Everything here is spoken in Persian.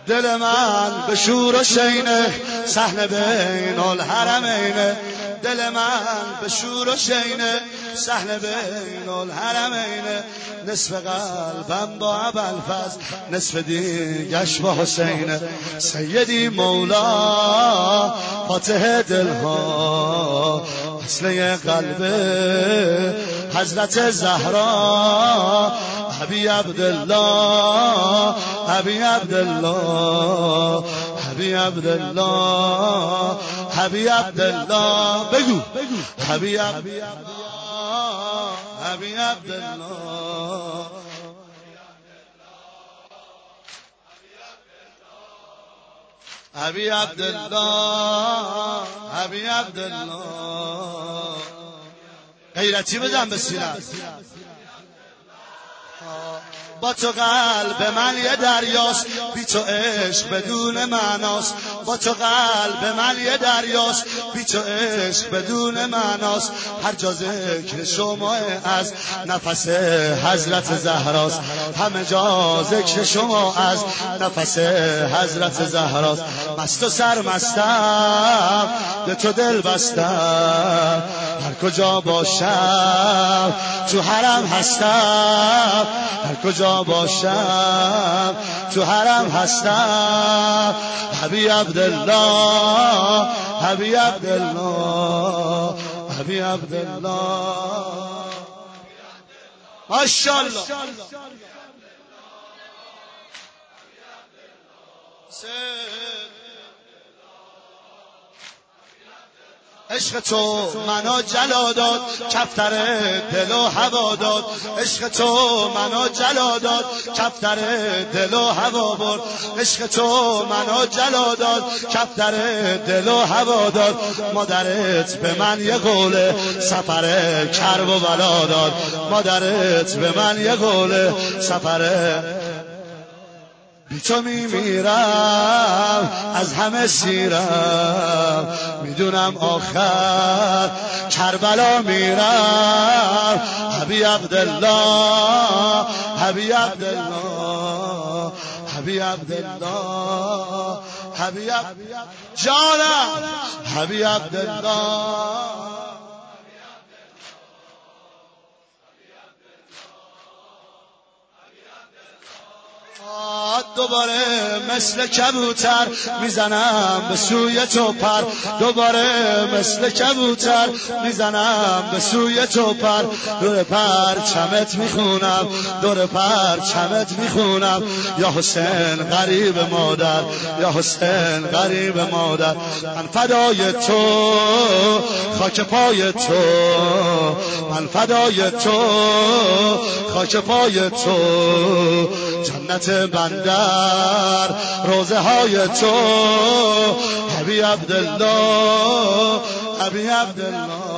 دل من به شور و شینه صحن بین الحرمینه دل من به شور و شینه صحن بین الحرمینه نصف قلبم با ابوالفضل نصف دیگش با حسینه سیدی مولا فاتح دلها اصله قلب حضرت زهرا ابی عبدالله ابی عبدالله ابی عبدالله ابی عبدالله بگو ابی عبدالله ابی عبدالله ابی عبدالله ابی عبدالله غیرتی بدم به سینه با تو قلب من یه دریاست بی تو عشق بدون معناست با تو قلب من یه دریاست بی تو عشق بدون معناست هر جا ذکر شما از نفس حضرت زهراست همه جا ذکر شما از نفس حضرت زهراست مست و سرمستم به تو دل بستم هر کجا باشم تو حرم هستم هر کجا باشم تو حرم هستم ابی عبدالله ابی عبدالله ابی عبدالله ماشاءالله عشق تو منو جلا داد کفتر دل و هوا داد عشق تو منو جلا داد کفتر دل و هوا برد عشق تو منو جلا داد کفتر دل و هوا داد مادرت به من یه قول سفر کرب و بلا داد مادرت به من یه قول سفر بی تو میمیرم از همه سیرم میدونم آخر کربلا میرم ابی عبدالله ابی عبدالله ابی عبدالله ابی جانم ابی عبدالله دوباره مثل کبوتر میزنم به سوی تو پر دوباره مثل کبوتر میزنم به سوی تو پر دور پرچمت میخونم دور پرچمت میخونم یا حسین غریب مادر یا حسین غریب مادر من فدای تو خاک پای تو من فدای تو خاک پای تو جنت بندر روزه های تو ابی عبدالله ابی عبدالله